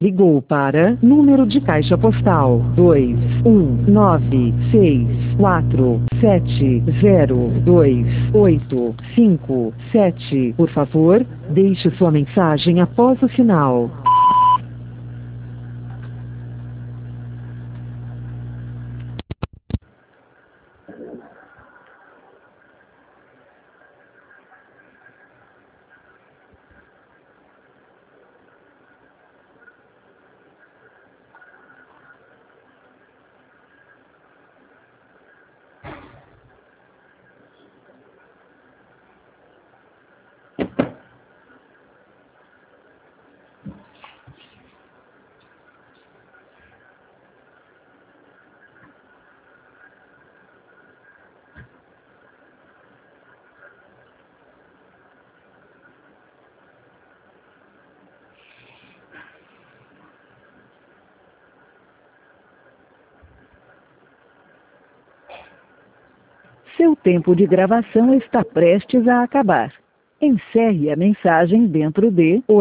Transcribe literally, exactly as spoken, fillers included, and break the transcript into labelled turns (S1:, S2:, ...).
S1: Ligou para número de caixa postal dois um nove seis quatro sete zero dois oito cinco sete. Por favor, deixe sua mensagem após o sinal. Seu tempo de gravação está prestes a acabar. Encerre a mensagem dentro de